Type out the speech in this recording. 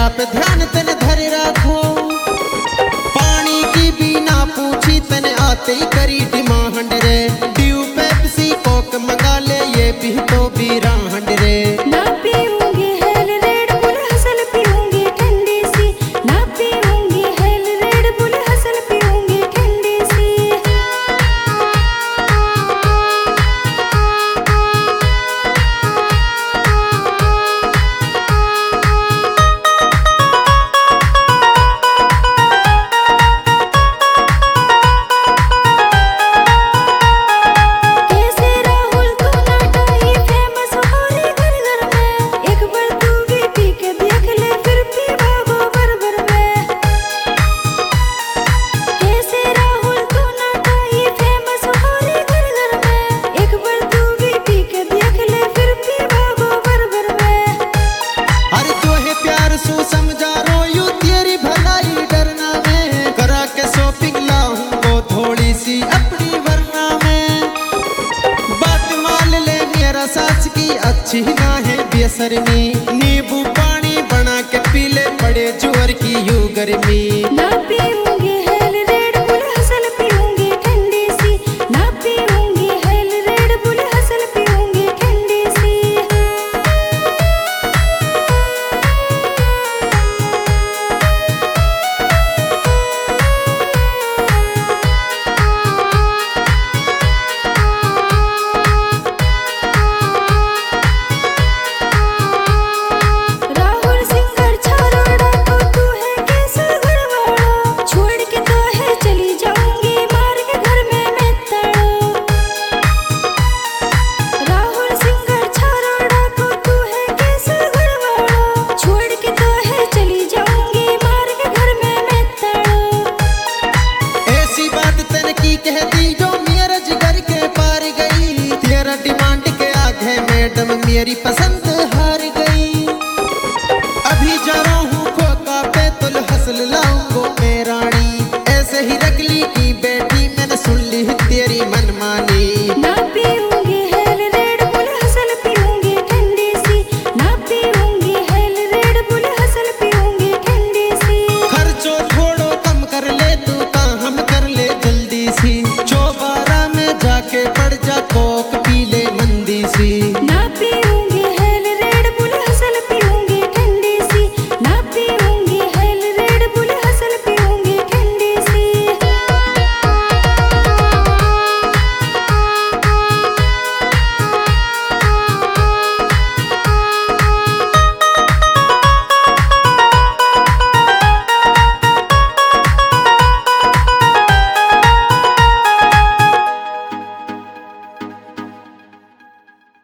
मेरा पे ध्यान तने धरे रखो। पानी की बिना पूछी तने आते ही करी डिमांड रे। ड्यू पेप्सी कोक मंगा ले ये भी तो बीरांड रे। ना पीऊंगी हेल रेड बुल हसल पीऊंगी ठंडी सी। ना पीऊंगी हेल रेड बुल हसल पीऊंगी ठंडी सी। सास की अच्छी ना है बेसरमी। नींबू पानी बना के पीले पड़े जुअर की यू गर्मी। ना पीऊंगी हेल रेड बुल हसल पीऊंगी ठंडी सी। ना पीऊंगी हेल रेड बुल हसल पीऊंगी ठंडी सी। मैडम मेरी पसंद हार गई। अभी जा रहा हूँ खोका पे तुल हसल लाऊं।